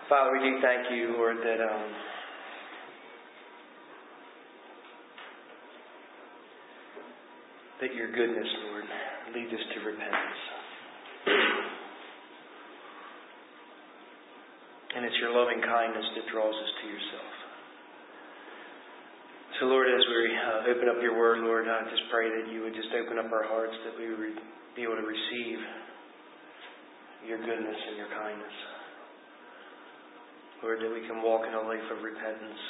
Father, we do thank you, Lord, that that your goodness, Lord, leads us to repentance. And it's your loving kindness that draws us to yourself. So, Lord, as we open up your word, Lord, I just pray that you would just open up our hearts, that we would be able to receive your goodness and your kindness. Lord, that we can walk in a life of repentance,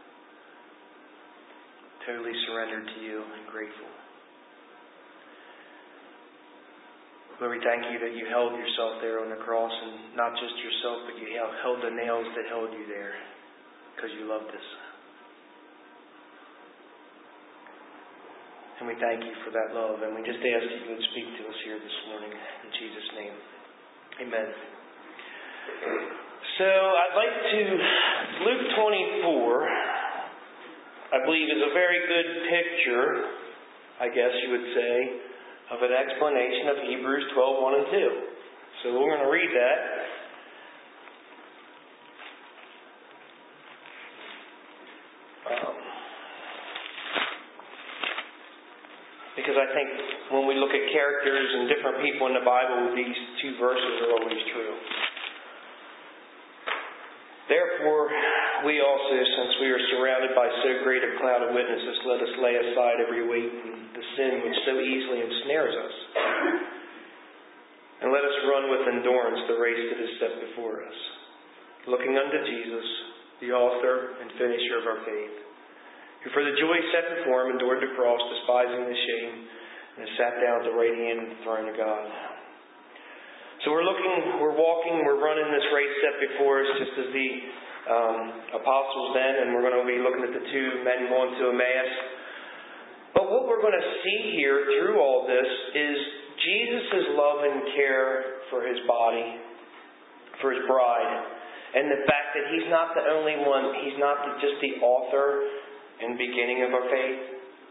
totally surrendered to you and grateful. Lord, we thank you that you held yourself there on the cross, and not just yourself, but you held the nails that held you there because you loved us. And we thank you for that love, and we just ask that you would speak to us here this morning. In Jesus' name, amen. So I'd like to, Luke 24, I believe, is a very good picture, I guess you would say, of an explanation of Hebrews 12:1 and 2. So we're going to read that. Because I think when we look at characters and different people in the Bible, these two verses are always true. Therefore, we also, since we are surrounded by so great a cloud of witnesses, let us lay aside every weight and the sin which so easily ensnares us. And let us run with endurance the race that is set before us, looking unto Jesus, the author and finisher of our faith, who for the joy set before him endured the cross, despising the shame, and has sat down at the right hand of the throne of God. So we're running this race set before us, just as the apostles then, and we're going to be looking at the two men going to Emmaus. But what we're going to see here through all this is Jesus' love and care for his body, for his bride, and the fact that he's not the only one, he's not just the author and beginning of our faith.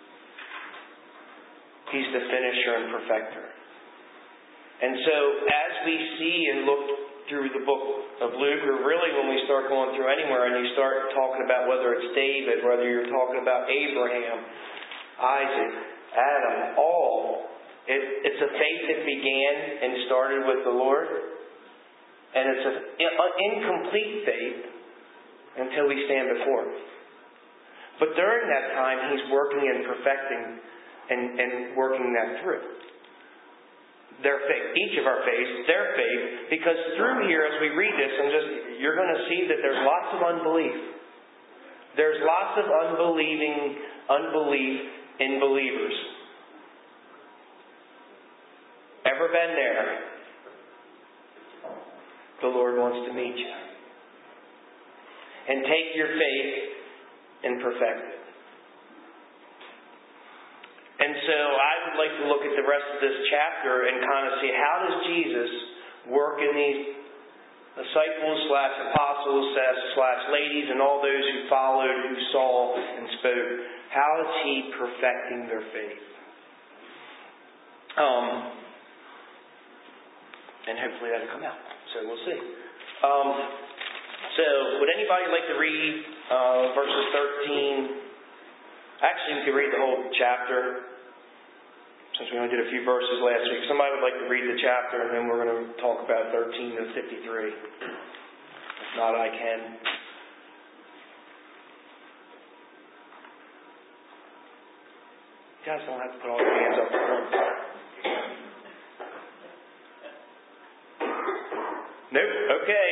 He's the finisher and perfecter. And so as we see and look through the book of Luke, or really when we start going through anywhere and you start talking about whether it's David, whether you're talking about Abraham, Isaac, Adam, it's a faith that began and started with the Lord. And it's an incomplete faith until we stand before him. But during that time, he's working and perfecting and working that through. Their faith, each of our faiths, their faith, because through here, as we read this, you're going to see that there's lots of unbelief. There's lots of unbelief in believers. Ever been there? The Lord wants to meet you. And take your faith and perfect it. And so I would like to look at the rest of this chapter and kind of see, how does Jesus work in these disciples / apostles / ladies and all those who followed, who saw and spoke. How is he perfecting their faith? And hopefully that'll come out. So we'll see. So would anybody like to read verses 13? Actually, we could read the whole chapter, since we only did a few verses last week. Somebody would like to read the chapter, and then we're going to talk about 13 to 53. If not, I can. You guys don't have to put all your hands up at once. Nope. Okay.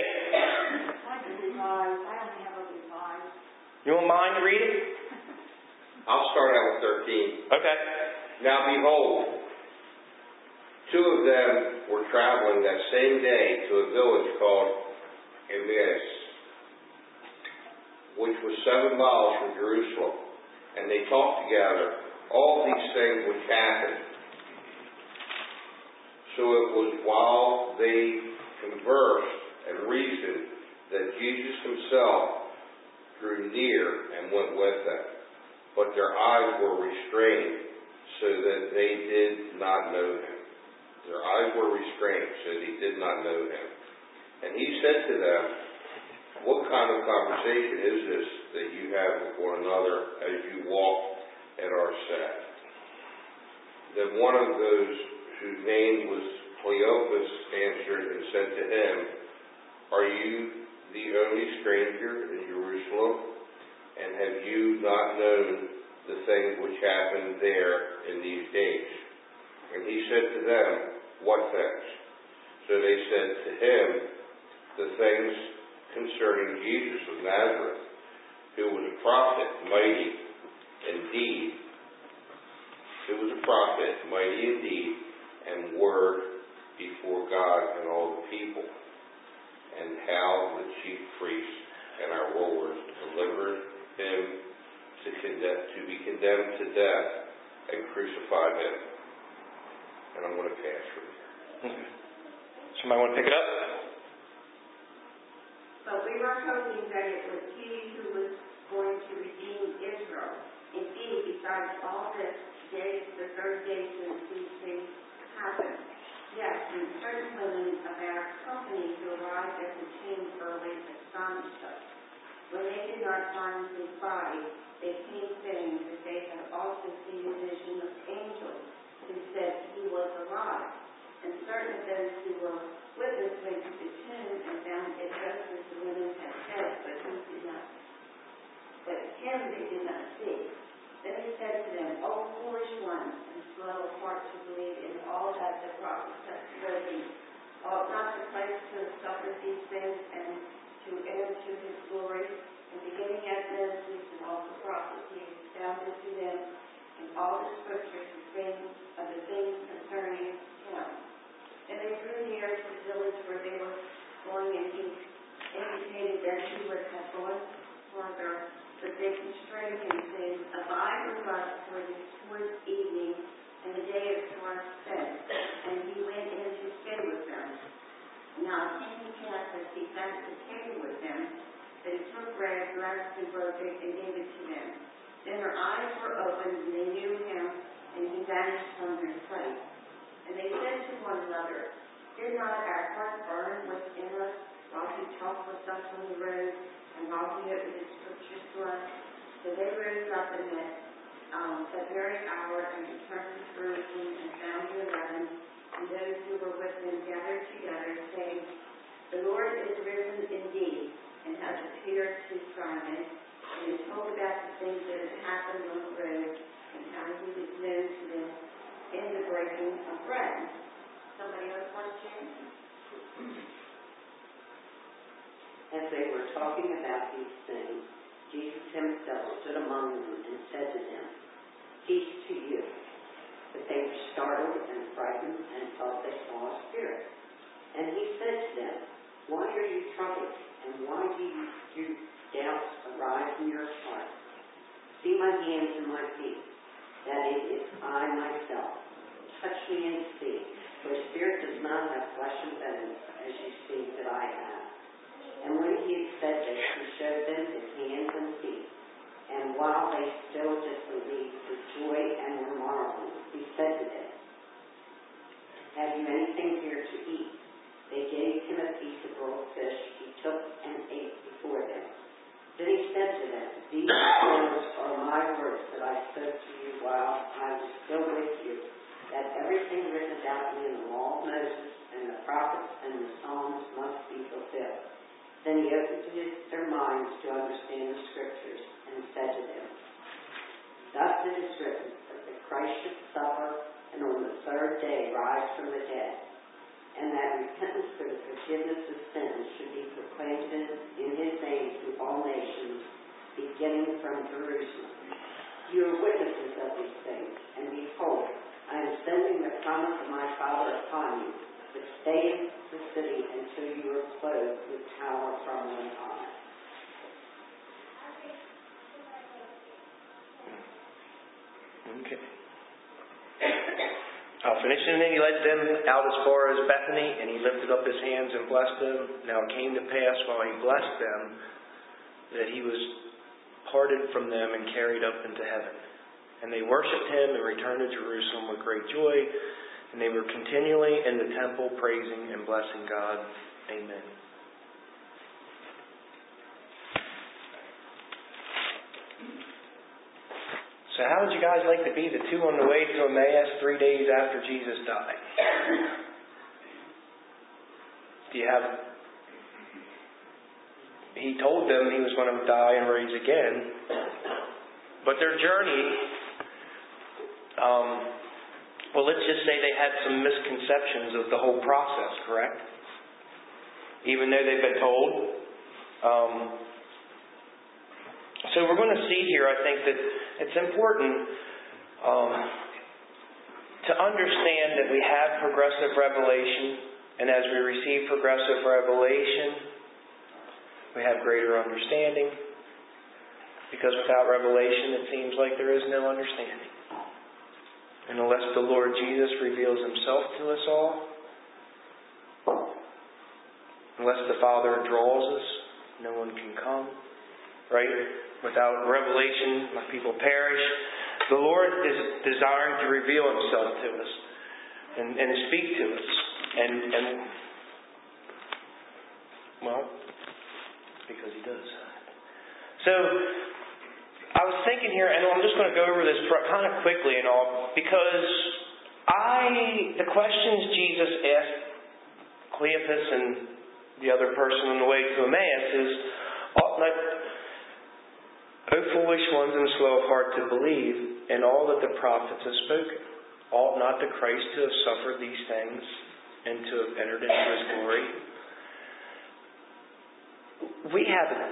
You want mine to read it? I'll start out with 13. Okay. Now behold, two of them were traveling that same day to a village called Emmaus, which was 7 miles from Jerusalem. And they talked together all these things which happened. So it was while they conversed and reasoned that Jesus himself drew near and went with them. But their eyes were restrained, so that they did not know him. Their eyes were restrained, so they did not know him. And he said to them, What kind of conversation is this that you have with one another as you walk at our set? Then one of those whose name was Cleopas answered and said to him, Are you the only stranger in Jerusalem? And have you not known the things which happened there in these days? And he said to them, What things? So they said to him, The things concerning Jesus of Nazareth, who was a prophet, mighty indeed, and word before God and all the people, and how the chief priests and our rulers delivered him to be condemned to death and crucified him. And I'm going to pass from here. Okay. Somebody want to pick it up? But we were hoping that it was he who was going to redeem Israel. Indeed, besides all this, today is the third day since these things happened. Yes, and certain women of our company who arrived at the tomb early astonished us. When they did not find his body, they came saying that they had also seen a vision of angels who said he was alive. And certain of those who were with us went to the tomb and found it just as the women had said, but him they did not see. Then he said to them, O foolish ones, and slow of heart to believe in all that the prophets have spoken. Ought not the Christ to have suffered these things and to enter to his glory? And beginning at Moses and all the prophets, he expounded to them in all the scriptures of the things concerning him. And they drew near to the village where they were going, and he indicated that he would have gone further. But they constrained him, saying, Abide with us, for it is towards evening, and the day is far spent. And he went in to stay with them. Now it came to pass as he sat at the table with them, that he took bread, blessed and broke it, and gave it to them. Then their eyes were opened, and they knew him, and he vanished from their sight. And they said to one another, Did not our heart burn within us while he talked with us on the road, and while he opened his scriptures to us? So they rose up in that very hour and returned to Jerusalem and found the 11, and those who were with them gathered together, saying, The Lord is risen indeed, and has appeared to Simon, and he told about the things that had happened on the road, and how he was known to them in the breaking of bread. Somebody else want to share? As they were talking about these things, Jesus himself stood among them and said to them, Peace to you. But they were startled and frightened and thought they saw a spirit. And he said to them, Why are you troubled, and why do doubts arise in your heart? See my hands and my feet, that it is I myself. Touch me and see, for a spirit does not have flesh and bones, as you see that I have. And when he had said this, he showed them his hands and feet. And while they still disbelieved with joy and were marveling, he said to them, Have you anything here to eat? They gave him a piece of rolled fish. He took and ate before them. Then he said to them, These words are my words that I spoke to you while I was still with you, that everything written about me in the law of Moses and the prophets and the Psalms must be fulfilled. Then he opened their minds to understand the scriptures and said to them, Thus it is written that the Christ should suffer and on the third day rise from the dead, and that repentance for the forgiveness of sins should be proclaimed in his name to all nations, beginning from Jerusalem. You are witnesses of these things, and behold, I am sending the promise of my Father upon you, but stay in the city until you are clothed with power from on high. Okay. I'll finish. And then he led them out as far as Bethany, and he lifted up his hands and blessed them. Now it came to pass while he blessed them that he was parted from them and carried up into heaven. And they worshipped him and returned to Jerusalem with great joy. And they were continually in the temple praising and blessing God. Amen. So how would you guys like to be the two on the way to Emmaus 3 days after Jesus died? Do you have... He told them He was going to die and rise again. But their journey... well, let's just say they had some misconceptions of the whole process, correct? Even though they've been told. So we're going to see here, I think, that it's important to understand that we have progressive revelation. And as we receive progressive revelation, we have greater understanding. Because without revelation, it seems like there is no understanding. And unless the Lord Jesus reveals Himself to us all, unless the Father draws us, no one can come. Right? Without revelation, my people perish. The Lord is desiring to reveal Himself to us and speak to us. And well, because He does. So, I was thinking here, and I'm just going to go over this kind of quickly and all, because the questions Jesus asked Cleopas and the other person on the way to Emmaus is, O foolish ones and slow of heart to believe in all that the prophets have spoken. Ought not the Christ to have suffered these things and to have entered into His glory? We have it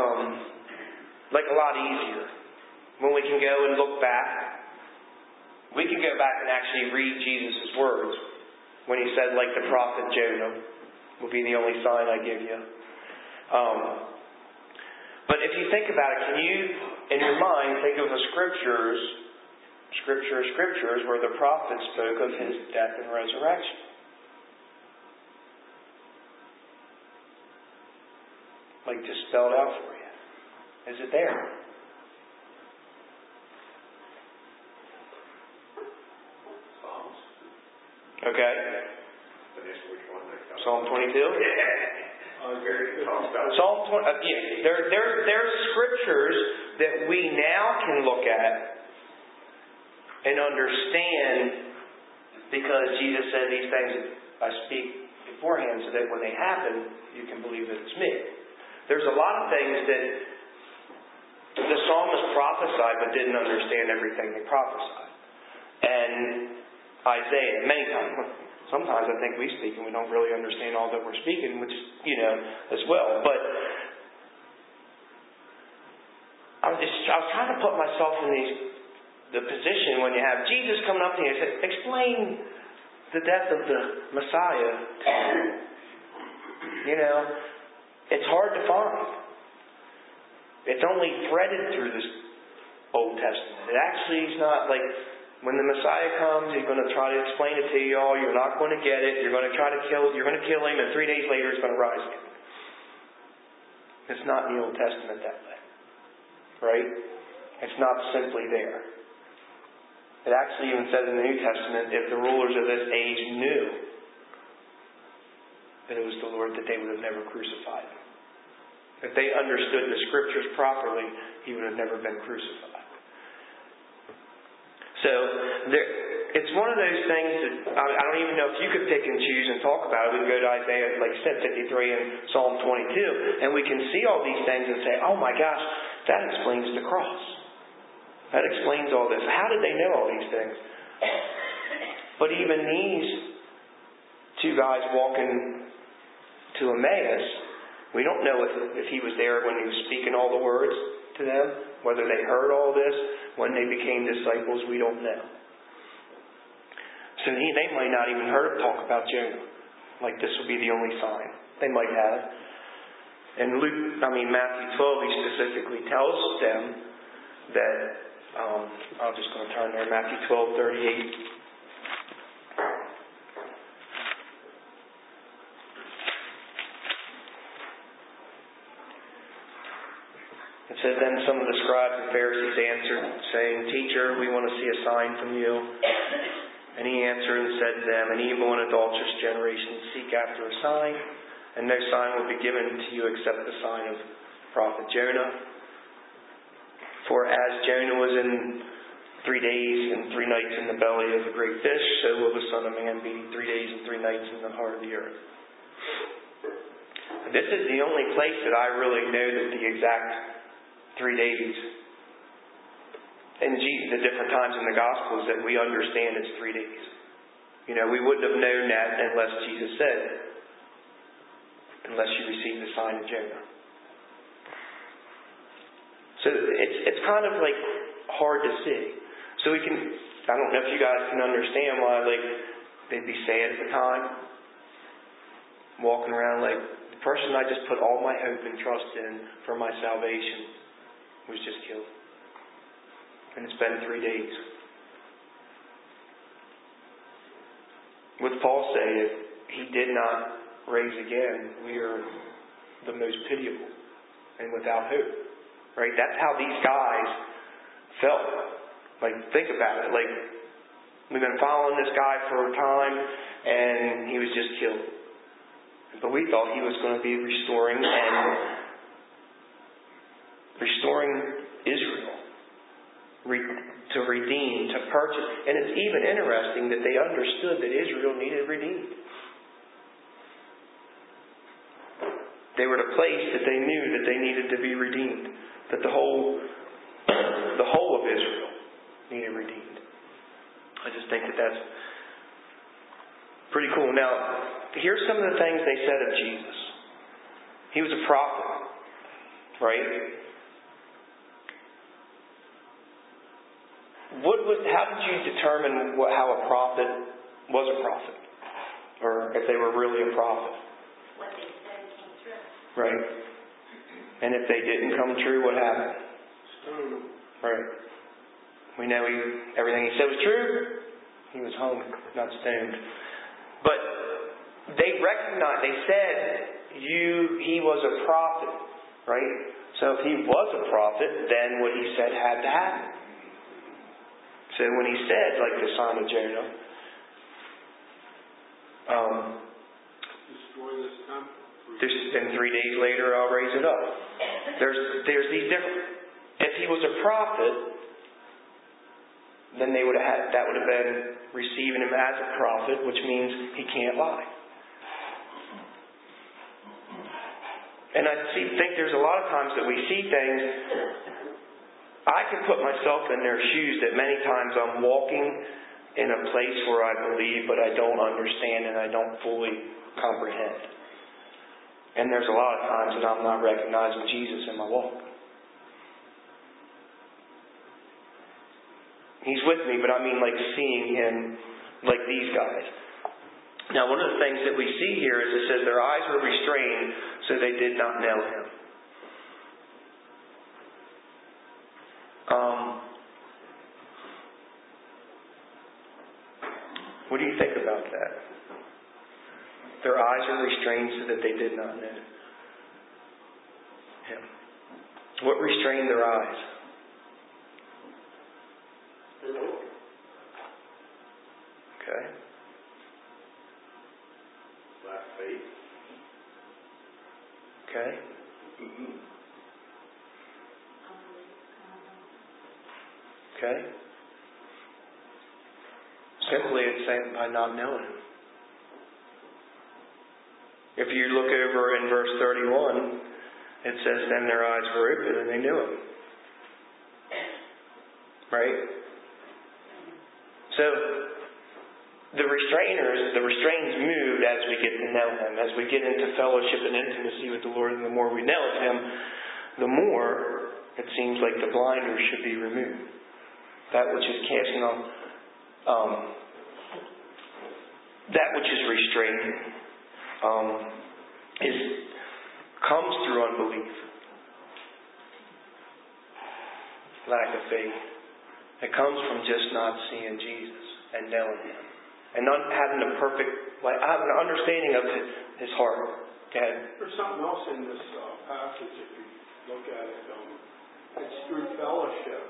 a lot easier when we can go and look back. We can go back and actually read Jesus' words when He said, like the prophet Jonah, will be the only sign I give you. But if you think about it, can you, in your mind, think of the scriptures where the prophets spoke of His death and resurrection? Like, just spell it out for you. Is it there? Psalms. Okay. Psalm 22? Psalm 20. There's scriptures that we now can look at and understand, because Jesus said these things I speak beforehand so that when they happen, you can believe that it's me. There's a lot of things that the psalmist prophesied but didn't understand everything they prophesied. And Isaiah, many times, sometimes I think we speak and we don't really understand all that we're speaking, which, as well. But I was trying to put myself in the position when you have Jesus coming up to you and say, explain the death of the Messiah. It's hard to find. It's only threaded through this Old Testament. It actually is not like when the Messiah comes, He's going to try to explain it to you all. You're not going to get it. You're going to kill Him, and 3 days later He's going to rise again. It's not in the Old Testament that way. Right? It's not simply there. It actually even says in the New Testament, if the rulers of this age knew that it was the Lord, that they would have never crucified Him. If they understood the Scriptures properly, He would have never been crucified. So, it's one of those things that I don't even know if you could pick and choose and talk about it. We can go to Isaiah, like you said, 53 and Psalm 22, and we can see all these things and say, oh my gosh, that explains the cross. That explains all this. How did they know all these things? But even these two guys walking to Emmaus, we don't know if he was there when he was speaking all the words to them, whether they heard all this, when they became disciples, we don't know. So they might not even heard talk about Jonah. Like this will be the only sign. They might have. And Matthew 12, he specifically tells them that, I'm just going to turn there, Matthew 12:38. It says, then some of the scribes and Pharisees answered, saying, Teacher, we want to see a sign from you. And He answered and said to them, an evil and adulterous generation seek after a sign, and no sign will be given to you except the sign of the prophet Jonah. For as Jonah was in 3 days and 3 nights in the belly of a great fish, so will the Son of Man be 3 days and 3 nights in the heart of the earth. This is the only place that I really know that the exact 3 days in the different times in the Gospels that we understand it's 3 days. We wouldn't have known that unless Jesus said it. Unless you receive the sign of Jonah. So it's kind of like hard to see. So I don't know if you guys can understand why they'd be sad at the time. Walking around like, the person I just put all my hope and trust in for my salvation was just killed. And it's been 3 days. With Paul saying, if he did not raise again, we are the most pitiable and without hope. Right? That's how these guys felt. Think about it. We've been following this guy for a time, and he was just killed. But we thought he was going to be restoring Israel. To redeem, to purchase. And it's even interesting that they understood that Israel needed redeemed. They were at a place that they knew that they needed to be redeemed. That the whole of Israel needed redeemed. I just think that that's pretty cool. Now, here's some of the things they said of Jesus. He was a prophet, right? How did you determine how a prophet was a prophet? Or if they were really a prophet? What they said came true. Right. And if they didn't come true, what happened? Stone. Right. We know everything he said was true. He was hung, not stoned. But they recognized, they said he was a prophet. Right? So if he was a prophet, then what he said had to happen. So when he said, like the son of Jonah, destroy this temple. And 3 days later I'll raise it up. There's these different. If he was a prophet, then that would have been receiving him as a prophet, which means he can't lie. And I think there's a lot of times that we see things. I can put myself in their shoes that many times I'm walking in a place where I believe, but I don't understand and I don't fully comprehend. And there's a lot of times that I'm not recognizing Jesus in my walk. He's with me, but I mean seeing Him like these guys. Now, one of the things that we see here is it says their eyes were restrained, so they did not know Him. What do you think about that? Their eyes are restrained so that they did not know Him. What restrained their eyes? Okay. Lack faith. Okay. Okay. Simply, it's saying by not knowing Him. If you look over in verse 31, it says, then their eyes were open and they knew Him. Right? So, the restraints moved as we get to know Him. As we get into fellowship and intimacy with the Lord, and the more we know of Him, the more it seems like the blinders should be removed. That which is casting on, that which is restraining, comes through unbelief, lack of faith. It comes from just not seeing Jesus and knowing Him, and not having a perfect, having an understanding of His heart. Go ahead. There's something else in this passage if you look at it. It's through fellowship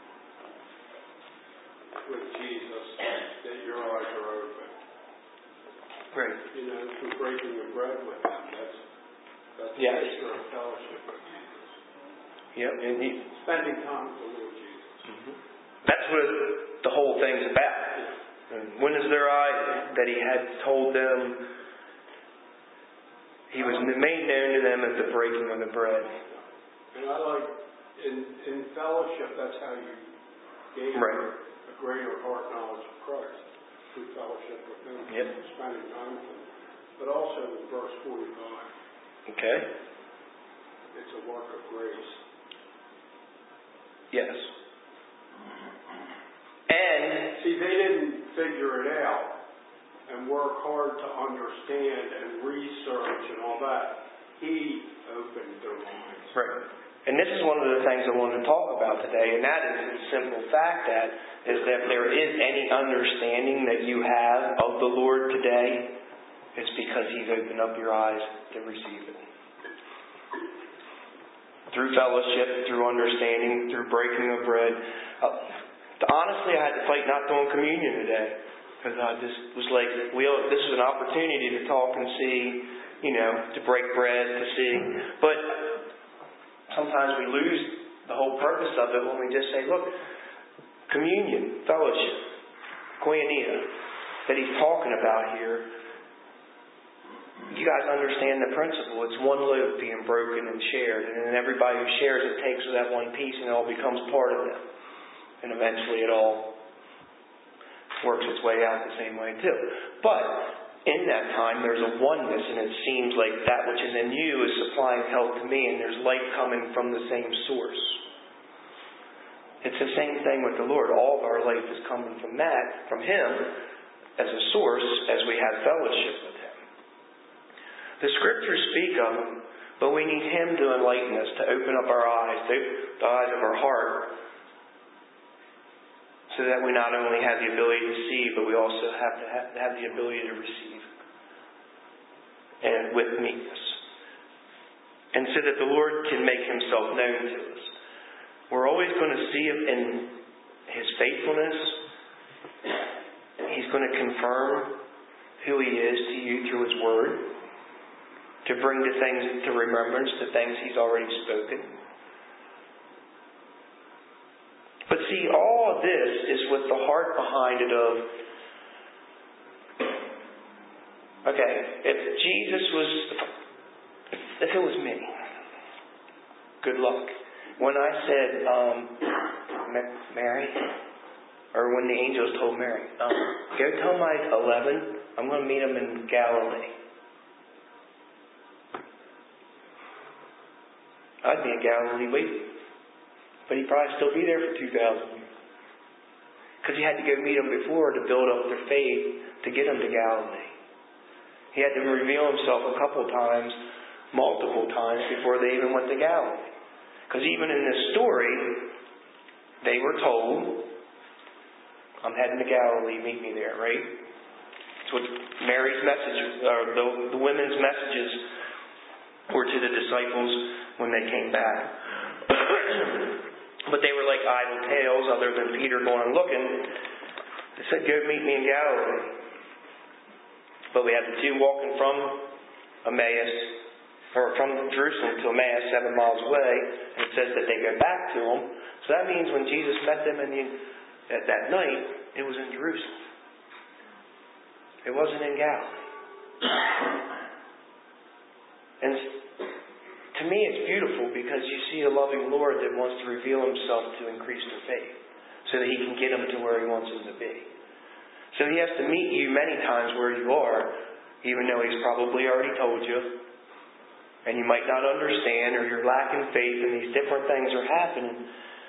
with Jesus that your eyes are open. Great. Through breaking the bread with Him. That's yes. A picture of fellowship with Jesus. Yep. And spending time with the Lord Jesus. Mm-hmm. That's what the whole thing's about. And when is their eye that he had told them he was made known to them at the breaking of the bread? And I like, in fellowship, that's how you gain a greater heart knowledge of Christ, through fellowship with Him, spending time with Him. But also in verse 45. Okay. It's a work of grace. Yes. And see, they didn't figure it out and work hard to understand and research and all that. He opened their minds. Right. And this is one of the things I wanted to talk about today, and that is the simple fact that is that if there is any understanding that you have of the Lord today, it's because He's opened up your eyes to receive it. Through fellowship, through understanding, through breaking of bread. Honestly, I had to fight not doing communion today. Because I just was like, this is an opportunity to talk and see, to break bread, to see. But sometimes we lose the whole purpose of it when we just say, look, communion, fellowship, koinonia, that he's talking about here. You guys understand the principle. It's one loaf being broken and shared. And then everybody who shares it takes that one piece and it all becomes part of them. And eventually it all works its way out the same way too. But in that time there's a oneness, and it seems like that which is in you is supplying health to me, and there's light coming from the same source. It's the same thing with the Lord. All of our life is coming from that, from Him as a source, as we have fellowship with Him. The Scriptures speak of Him, but we need Him to enlighten us, to open up our eyes, the eyes of our heart, so that we not only have the ability to see, but we also have to have the ability to receive. And with meekness. And so that the Lord can make Himself known to us. We're always going to see Him in His faithfulness. He's going to confirm who He is to you through His Word. To bring the things to remembrance, the things He's already spoken. But see, all of this is with the heart behind it of, okay, if Jesus was, if it was me, good luck. When I said, Mary, or when the angels told Mary, go tell my 11, I'm going to meet them in Galilee. I'd be in Galilee waiting. But he'd probably still be there for 2,000 years. Because he had to go meet them before to build up their faith to get them to Galilee. He had to reveal Himself a couple times, multiple times, before they even went to Galilee. Because even in this story, they were told, I'm heading to Galilee, meet me there, right? That's what Mary's message, or the women's messages were to the disciples when they came back. But they were like idle tales, other than Peter going and looking. They said, go meet me in Galilee. But we had the two walking from Emmaus, or from Jerusalem to Emmaus, 7 miles away. And it says that they go back to them. So that means when Jesus met them that night, it was in Jerusalem. It wasn't in Galilee. And to me, it's beautiful because you see a loving Lord that wants to reveal Himself to increase their faith so that He can get them to where He wants them to be. So He has to meet you many times where you are, even though He's probably already told you, and you might not understand, or you're lacking faith and these different things are happening.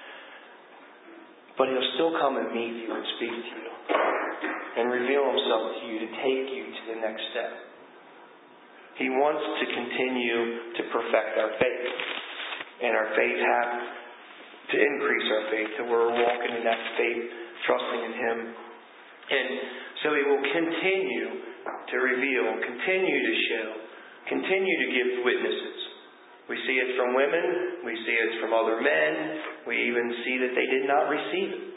But He'll still come and meet you and speak to you and reveal Himself to you to take you to the next step. He wants to continue to perfect our faith. And our faith has to increase our faith till we're walking in that faith, trusting in Him. And so He will continue to reveal, continue to show, continue to give witnesses. We see it from women. We see it from other men. We even see that they did not receive it.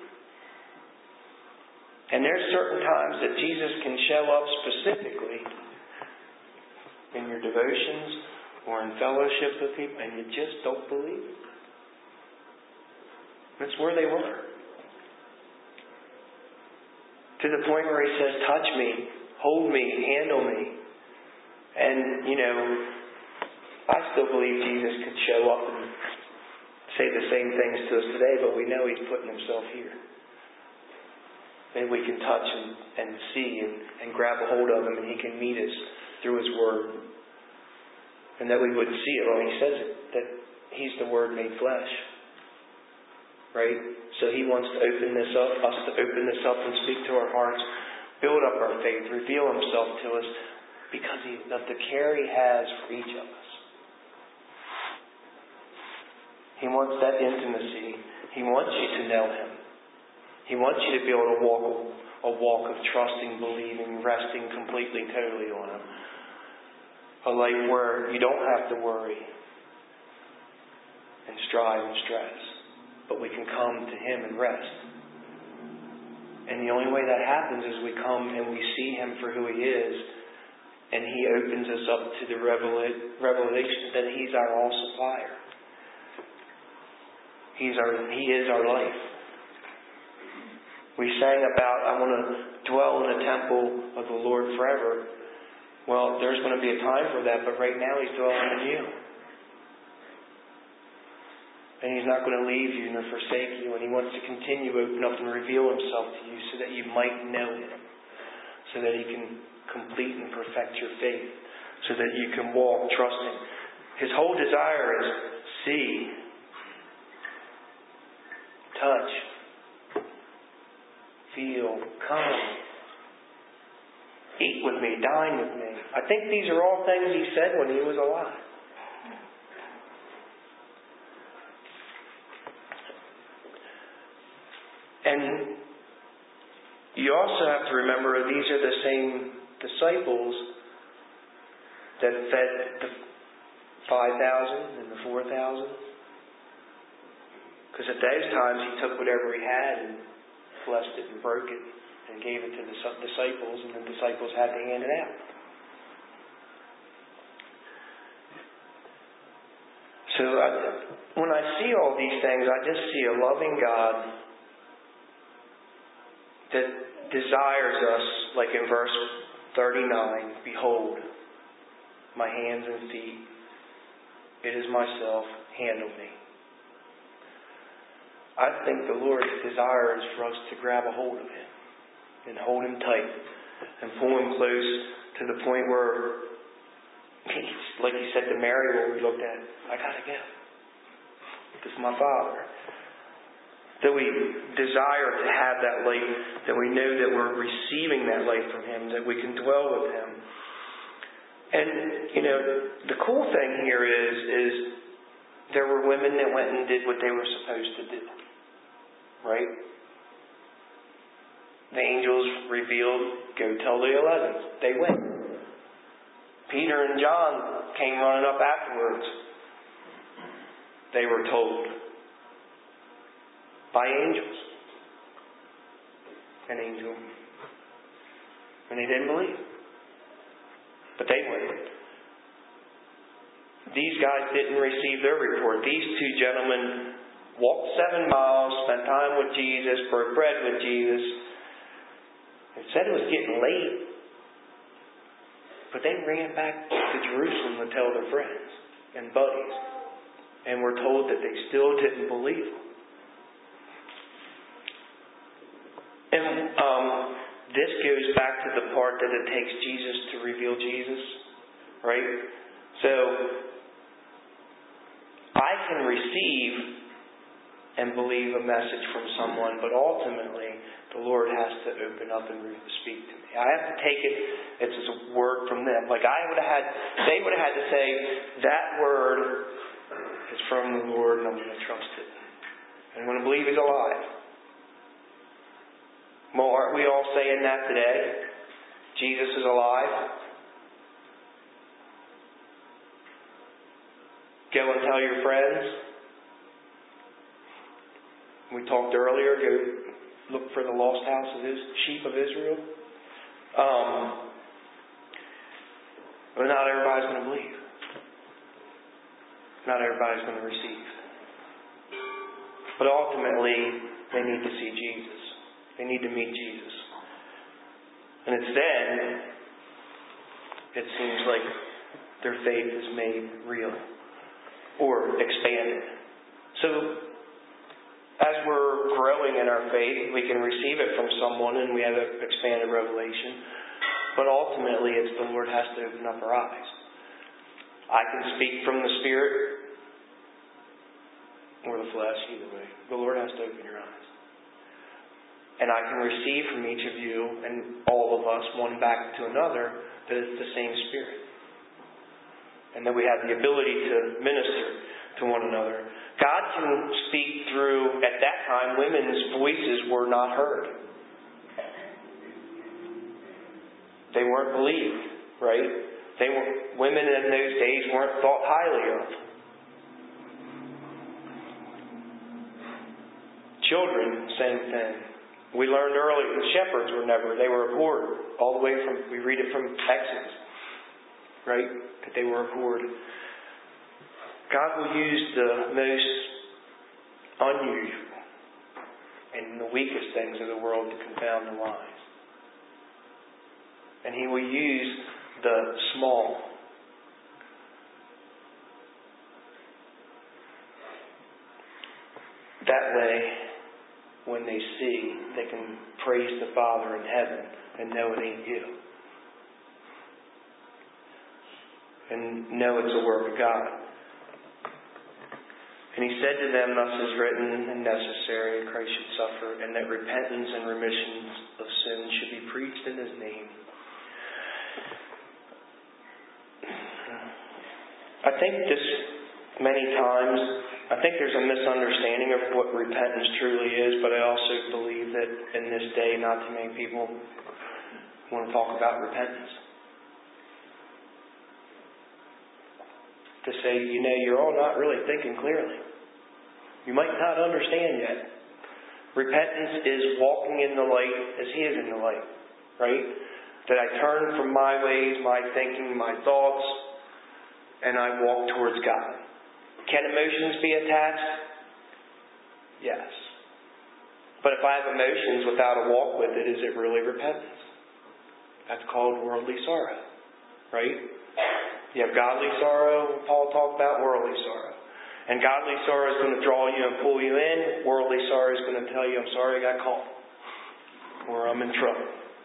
And there's certain times that Jesus can show up specifically in your devotions or in fellowship with people, and you just don't believe it. That's where they were. To the point where He says, touch me, hold me, handle me. And, I still believe Jesus could show up and say the same things to us today, but we know He's putting Himself here. And we can touch and see and grab a hold of Him, and He can meet us through His Word. And that we wouldn't see it when He says it, that He's the Word made flesh. Right? So He wants to open this up, us to open this up and speak to our hearts, build up our faith, reveal Himself to us, because of the care He has for each of us. He wants that intimacy. He wants you to know Him. He wants you to be able to walk a walk of trusting, believing, resting completely, totally on Him. A life where you don't have to worry and strive and stress, but we can come to Him and rest. And the only way that happens is we come and we see Him for who He is, and He opens us up to the revelation that He's our all supplier. He is our life. We sang about, I want to dwell in the temple of the Lord forever. Well, there's going to be a time for that, but right now He's dwelling in you. And He's not going to leave you nor forsake you, and He wants to continue to open up and reveal Himself to you so that you might know Him, so that He can complete and perfect your faith, so that you can walk trusting. His whole desire is see, touch, feel, come, eat with me, dine with me. I think these are all things He said when He was alive. And you also have to remember these are the same disciples that fed the 5,000 and the 4,000. Because at those times He took whatever He had and blessed it and broke it and gave it to the disciples, and the disciples had to hand it out. So when I see all these things, I just see a loving God that desires us, like in verse 39, behold, my hands and feet, it is myself, handle me. I think the Lord's desire is for us to grab a hold of Him and hold Him tight and pull Him close to the point where, like He said to Mary when we looked at it, I gotta go. This is my Father. That we desire to have that life, that we know that we're receiving that life from Him, that we can dwell with Him. And, the cool thing here is there were women that went and did what they were supposed to do. Right? The angels revealed, go tell the 11. They went. Peter and John came running up afterwards. They were told by angels. An angel. And they didn't believe. But they went. These guys didn't receive their report. These two gentlemen walked 7 miles, spent time with Jesus, broke bread with Jesus. It said it was getting late. But they ran back to Jerusalem to tell their friends and buddies. And were told that they still didn't believe. And this goes back to the part that it takes Jesus to reveal Jesus. Right? So, I can receive and believe a message from someone, but ultimately the Lord has to open up and speak to me. I have to take it as a word from them. Like they would have had to say, that word is from the Lord and I'm going to trust it. And I'm going to believe He's alive. Well, aren't we all saying that today? Jesus is alive. Go and tell your friends. We talked earlier, go look for the lost house of sheep of Israel. But not everybody's going to believe. Not everybody's going to receive. But ultimately, they need to see Jesus. They need to meet Jesus. And it's then it seems like their faith is made real or expanded. So as we're growing in our faith, we can receive it from someone and we have an expanded revelation. But ultimately, it's the Lord has to open up our eyes. I can speak from the Spirit or the flesh, either way. The Lord has to open your eyes. And I can receive from each of you and all of us, one back to another, that it's the same Spirit. And that we have the ability to minister to one another. God can speak through, at that time, women's voices were not heard. They weren't believed, right? Women in those days weren't thought highly of. Children, same thing. We learned earlier the shepherds they were abhorred. All the way from, we read it from Exodus, right? That they were abhorred. God will use the most unusual and the weakest things of the world to confound the wise. And He will use the small. That way, when they see, they can praise the Father in heaven and know it ain't you. And know it's a work of God. And He said to them, thus is written and necessary, Christ should suffer, and that repentance and remission of sins should be preached in His name. I think I think there's a misunderstanding of what repentance truly is, but I also believe that in this day, not too many people want to talk about repentance. To say, you're all not really thinking clearly. You might not understand yet. Repentance is walking in the light as He is in the light. Right? That I turn from my ways, my thinking, my thoughts, and I walk towards God. Can emotions be attached? Yes. But if I have emotions without a walk with it, is it really repentance? That's called worldly sorrow. Right? You have godly sorrow. Paul talked about worldly sorrow. And godly sorrow is going to draw you and pull you in. Worldly sorrow is going to tell you, I'm sorry I got caught. Or I'm in trouble.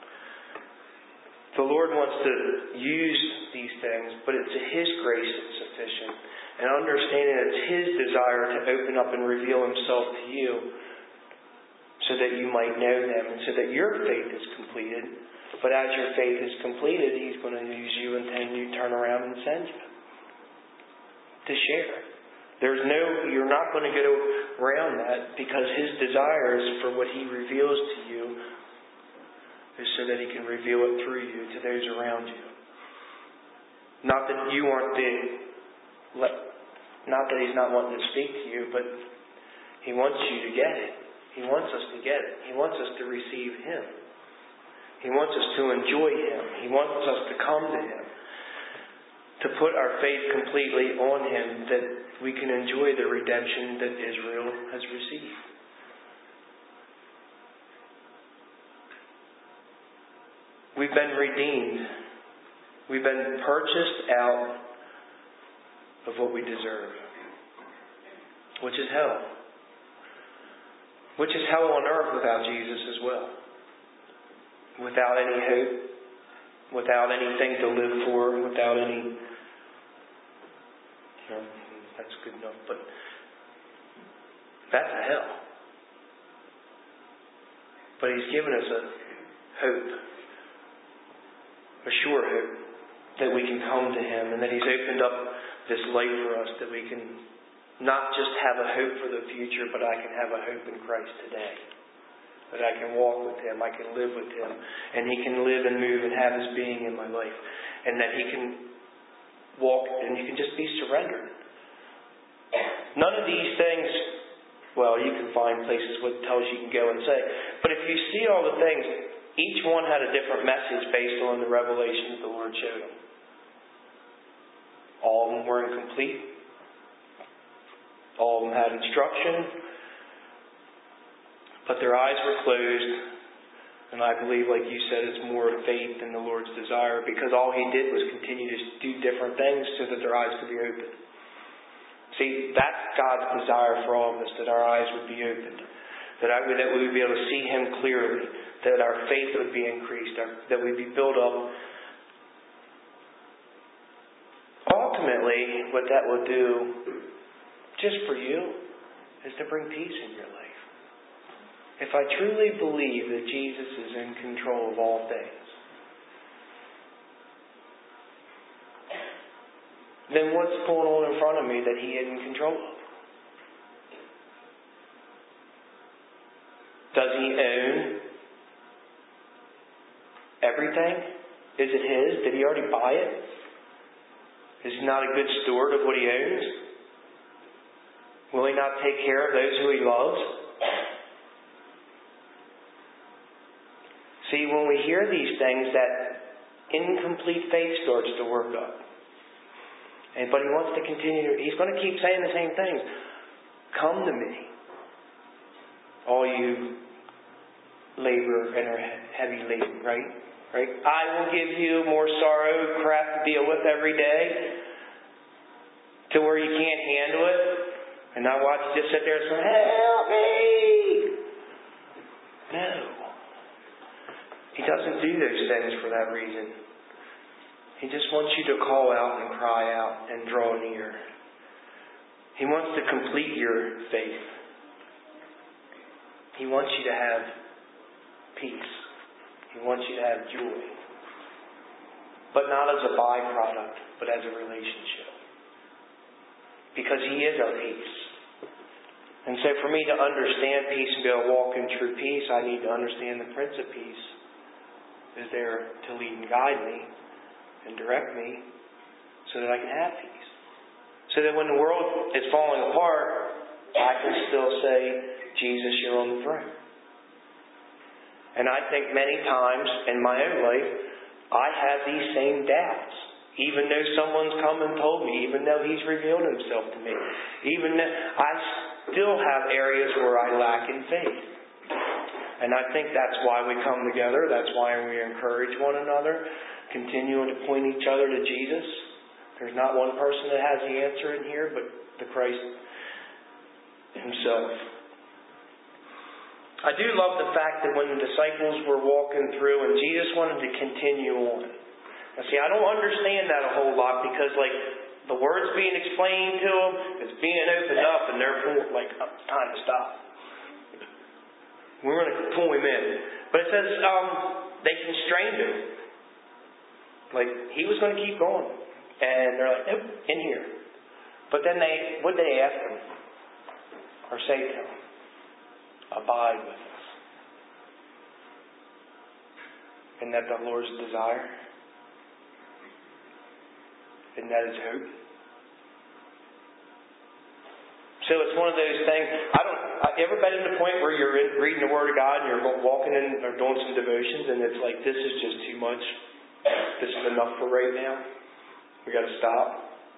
The Lord wants to use these things, but it's His grace that's sufficient. And understanding that it's His desire to open up and reveal Himself to you so that you might know Him and so that your faith is completed. But as your faith is completed, He's going to use you and then you turn around and send you to share. You're not going to get around that because His desires for what He reveals to you is so that He can reveal it through you to those around you. Not that He's not wanting to speak to you, but He wants you to get it. He wants us to get it. He wants us to receive Him. He wants us to enjoy Him. He wants us to come to Him. To put our faith completely on Him, that we can enjoy the redemption that Israel has received. We've been redeemed. We've been purchased out of what we deserve, which is hell. Which is hell on earth without Jesus as well. Without any hope, without anything to live for, without any... that's good enough, but that's a hell. But He's given us a hope, a sure hope, that we can come to Him, and that He's opened up this light for us, that we can not just have a hope for the future, but I can have a hope in Christ today. That I can walk with Him, I can live with Him, and He can live and move and have His being in my life. And that He can walk and you can just be surrendered. None of these things, well, you can find places what tells you can go and say. But if you see all the things, each one had a different message based on the revelations the Lord showed them. All of them were incomplete. All of them had instruction. But their eyes were closed And I believe, like you said, it's more faith than the Lord's desire, because all He did was continue to do different things so that their eyes could be opened. See, that's God's desire for all of us, that our eyes would be opened, that we would be able to see Him clearly, that our faith would be increased, that we'd be built up. Ultimately, what that will do, just for you, is to bring peace in your life. If I truly believe that Jesus is in control of all things, then what's going on in front of me that He isn't in control of? Does He own everything? Is it His? Did He already buy it? Is He not a good steward of what He owns? Will He not take care of those who He loves? See, when we hear these things, that incomplete faith starts to work up. But He wants to continue. He's going to keep saying the same things. Come to me, all you labor and are heavy laden, right? I will give you more sorrow, crap to deal with every day, to where you can't handle it. And not watch you just sit there and say, help me! No. He doesn't do those things for that reason. He just wants you to call out and cry out and draw near. He wants to complete your faith. He wants you to have peace. He wants you to have joy. But not as a byproduct, but as a relationship. Because He is our peace. And so for me to understand peace and be able to walk in true peace, I need to understand the Prince of Peace is there to lead and guide me and direct me so that I can have peace. So that when the world is falling apart, I can still say, Jesus, you're on the throne. And I think many times in my own life, I have these same doubts. Even though someone's come and told me, even though He's revealed Himself to me, even though I still have areas where I lack in faith. And I think that's why we come together. That's why we encourage one another, continuing to point each other to Jesus. There's not one person that has the answer in here, but the Christ Himself. I do love the fact that when the disciples were walking through and Jesus wanted to continue on. Now see, I don't understand that a whole lot, because the word's being explained to them, it's being opened up, and they're it's time to stop. We're going to pull Him in. But it says they constrained Him. He was going to keep going. And they're like, nope, in here. But then what did they ask Him? Or say to Him? Abide with us. Isn't that the Lord's desire? Isn't that His hope? So it's one of those things. Ever been to the point where you're reading the Word of God and you're walking in or doing some devotions and it's like, this is just too much. This is enough for right now. We got to stop.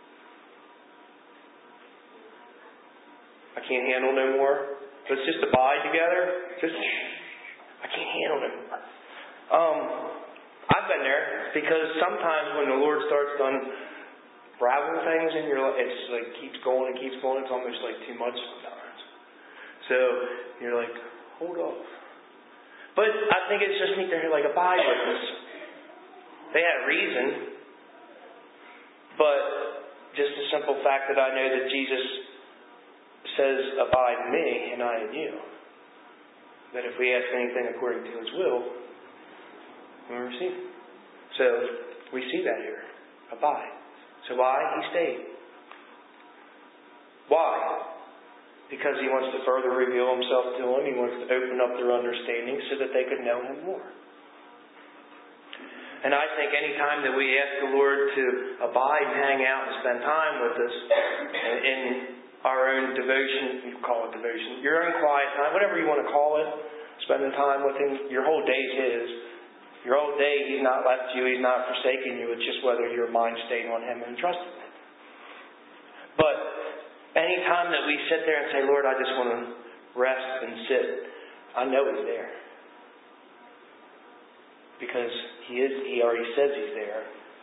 I can't handle no more. Let's just abide together. I can't handle no more. I've been there, because sometimes when the Lord starts to unravel things in your life, it's like keeps going and keeps going. It's almost like too much sometimes. So you're like, hold off. But I think it's just neat to hear abide with us. They had a reason, but just the simple fact that I know that Jesus says, abide in me and I in you. That if we ask anything according to His will, we'll receive it. So we see that here. Abide. So why? He stayed. Why? Because He wants to further reveal Himself to them. He wants to open up their understanding so that they could know Him more. And I think any time that we ask the Lord to abide and hang out and spend time with us in our own devotion, you call it devotion, your own quiet time, whatever you want to call it, spending time with Him, your whole day's His. Your whole day, He's not left you, He's not forsaken you. It's just whether your mind stayed on Him and trusted Him. But any time that we sit there and say, Lord, I just want to rest and sit, I know He's there. Because He already says He's there.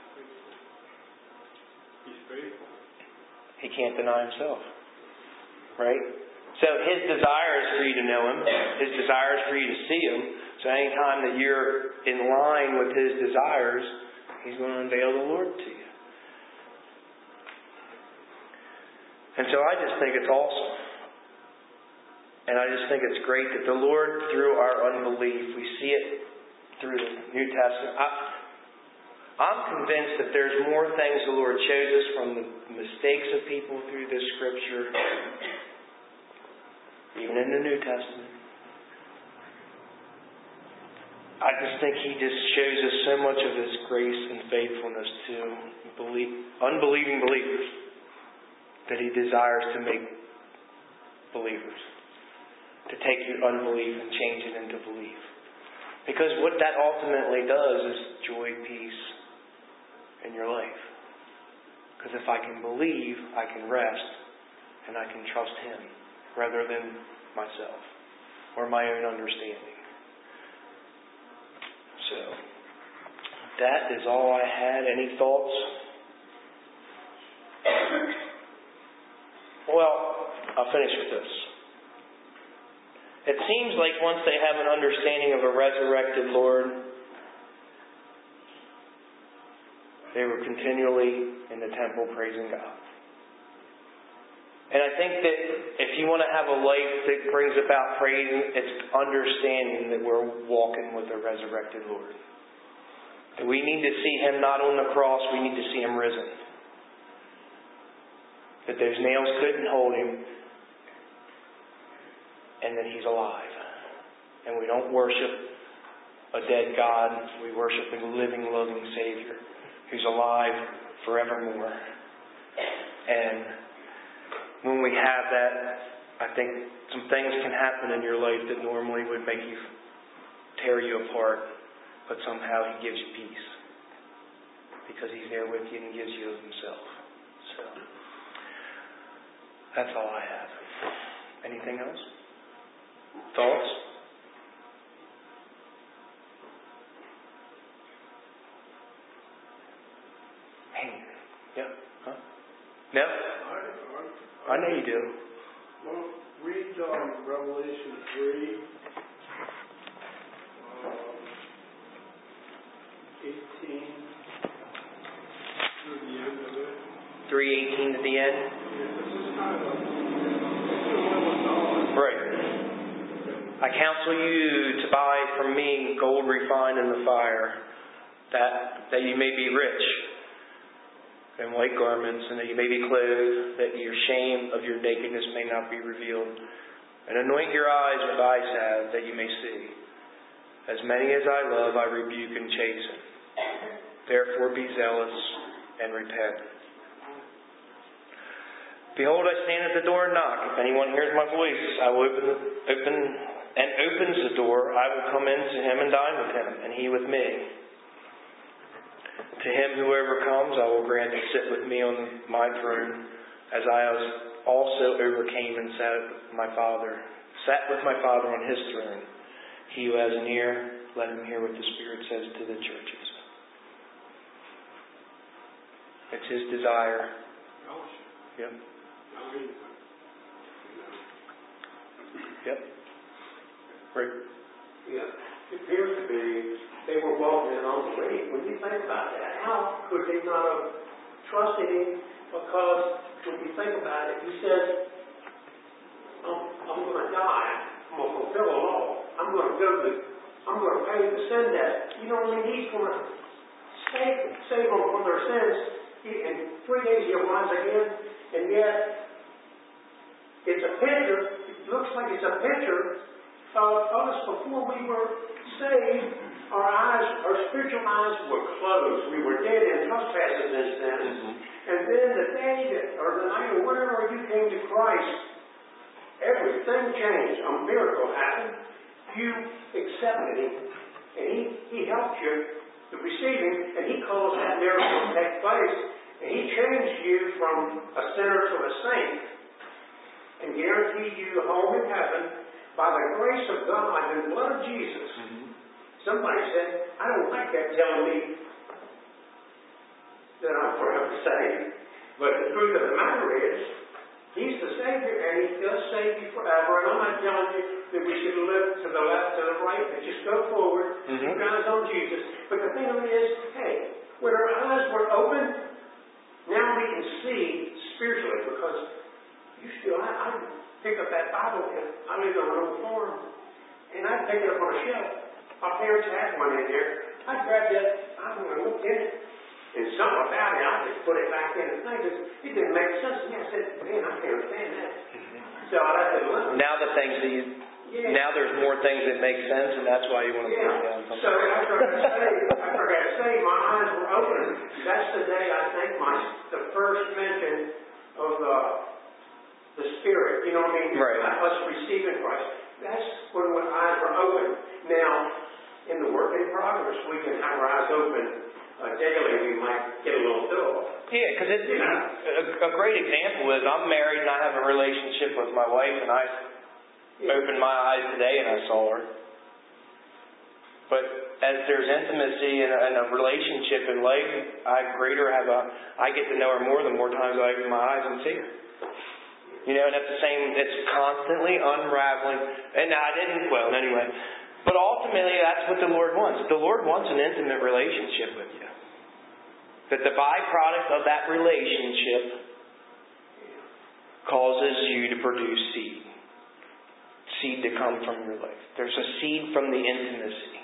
He's faithful. He can't deny Himself. Right? So His desire is for you to know Him. His desire is for you to see Him. So anytime that you're in line with His desires, He's going to unveil the Lord to you. And so I just think it's awesome. And I just think it's great that the Lord, through our unbelief, we see it through the New Testament. I'm convinced that there's more things the Lord shows us from the mistakes of people through this Scripture, even in the New Testament. I just think He just shows us so much of His grace and faithfulness to unbelieving believers, that He desires to make believers, to take your unbelief and change it into belief. Because what that ultimately does is joy, peace in your life. Because if I can believe, I can rest, and I can trust Him rather than myself or my own understanding. So, that is all I had. Any thoughts? Well, I'll finish with this. It seems like once they have an understanding of a resurrected Lord, they were continually in the temple praising God. And I think that if you want to have a life that brings about praise, it's understanding that we're walking with a resurrected Lord. That we need to see Him not on the cross, we need to see Him risen. That those nails couldn't hold Him, and that He's alive. And we don't worship a dead God, we worship a living, loving Savior who's alive forevermore. And when we have that, I think some things can happen in your life that normally would make you tear you apart, but somehow He gives you peace because He's there with you and He gives you of Himself. So that's all I have. Anything else? Thoughts? Hey, yeah, huh? No? I know you do. Well, read Revelation 3, 18 through the end of it. 3:18 at the end? Yeah, this is kind of the will of God. Right. I counsel you to buy from me gold refined in the fire, that you may be rich, and white garments, and that you may be clothed, that your shame of your nakedness may not be revealed. And anoint your eyes with eye salve, that you may see. As many as I love, I rebuke and chasten. Therefore be zealous and repent. Behold, I stand at the door and knock. If anyone hears my voice, I will opens the door, I will come in to him and dine with him, and he with me. To him who overcomes, I will grant to sit with me on my throne, as I also overcame and sat with my Father on His throne. He who has an ear, let him hear what the Spirit says to the churches. It's His desire. Yep. Yep. Right. Yeah. It appears to be they were walking in unbelief. When you think about that, how could they not have trusted Him? Because when you think about it, He says, I'm going to die. I'm going to fulfill the law. I'm going to pay the sin debt. You know what I mean? He's going to save them from their sins. In 3 days He'll rise again. And yet, it's a picture. It looks like it's a picture of us before we were saved. Our spiritual eyes were closed. We were dead in trespasses and sins. And then the day or the night or whenever you came to Christ, everything changed. A miracle happened. You accepted Him, and He helped you to receive Him, and He caused that miracle to take place. And He changed you from a sinner to a saint, and guaranteed you a home in heaven by the grace of God and the blood of Jesus. somebody said, I don't like that telling me that I'm forever saved. But the truth of the matter is, He's the Savior, and He does save you forever. And I'm not telling you that we should live to the left, to the right, but just go forward, keep your eyes on Jesus. But the thing of it is, hey, when our eyes were open, now we can see spiritually, because I pick up that Bible, and I lived on an old farm, and I'd pick it up on a shelf. My parents had one in there. I'd grab that Bible and look in it. And something about it, I just put it back in the thing. It didn't make sense to me. I said, man, I can't understand that. So I had to learn. Now the things that now there's more things that make sense, and that's why you want to put it down. So after I got saved, my eyes were open. That's the day I think the first mention of the Spirit. You know what I mean? Right. Us receiving Christ. That's when my eyes were open. Now, in the work in progress, we can have our eyes open. Daily, we might get a little dull. Yeah, because a great example is I'm married and I have a relationship with my wife, and I opened my eyes today and I saw her. But as there's intimacy and a relationship in life, I get to know her more the more times I open my eyes and see her. You know, and that's the same. It's constantly unraveling. And anyway. But ultimately, that's what the Lord wants. The Lord wants an intimate relationship with you. That the byproduct of that relationship causes you to produce seed. Seed to come from your life. There's a seed from the intimacy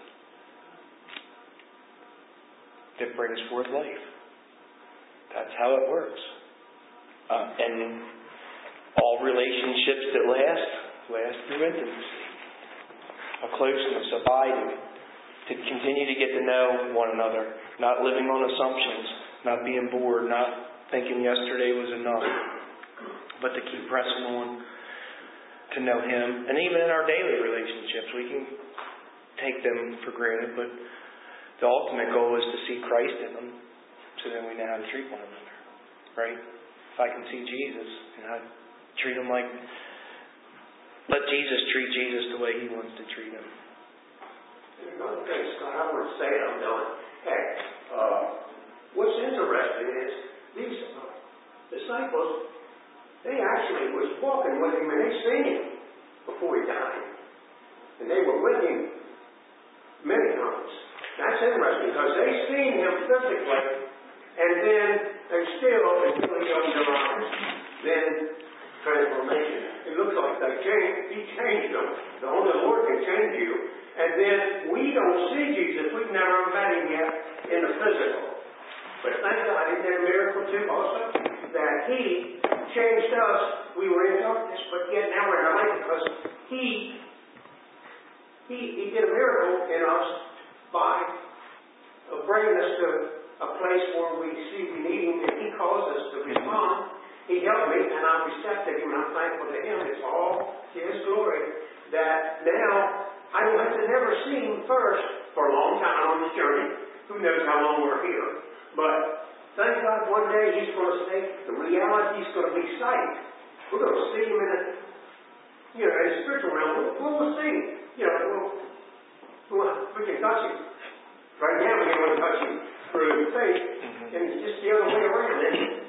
that brings forth life. That's how it works. And all relationships that last through intimacy. A closeness, abiding, to continue to get to know one another, not living on assumptions, not being bored, not thinking yesterday was enough, but to keep pressing on to know Him. And even in our daily relationships, we can take them for granted, but the ultimate goal is to see Christ in them, so then we know how to treat one another, right? If I can see Jesus, and I treat Him like... Let Jesus treat Jesus the way He wants to treat Him. Another thing, Scott, I want to say, I'm done. Hey, what's interesting is these disciples, they actually was walking with Him, and they seen Him before He died. And they were with Him many times. That's interesting, because they seen Him physically, and then they still, until He opened their eyes, then transformation. It looks like He changed them. The only Lord can change you. And then we don't see Jesus. We've never met Him yet in the physical. But thank God He did a miracle too also. That He changed us. We were in darkness, but yet now we're in the light, because He did a miracle in us by bringing us to a place where we see we need Him, and He calls us to respond. He helped me, and I'm receptive, and I'm thankful to Him. It's all to His glory that now I don't have to never see Him first for a long time on this journey. Who knows how long we're here. But thank God one day He's going to say, the reality is going to be sight. We're going to see Him in the spiritual realm. We'll see Him. We can touch Him. Right now we can only touch Him through faith, and it's just the other way around, isn't it?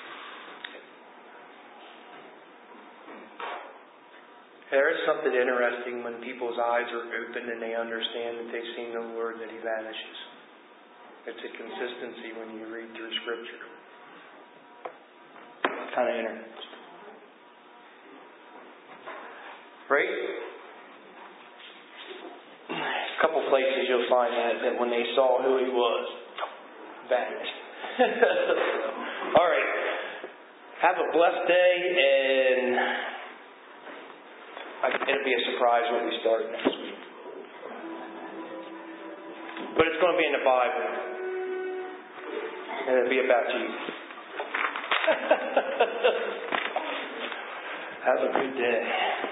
There is something interesting when people's eyes are open and they understand that they've seen the Lord, that He vanishes. It's a consistency when you read through Scripture. It's kind of interesting. Right? A couple places you'll find that when they saw who He was, vanished. All right. Have a blessed day, and it'll be a surprise when we start next week. But it's going to be in the Bible. And it'll be about Jesus. Have a good day.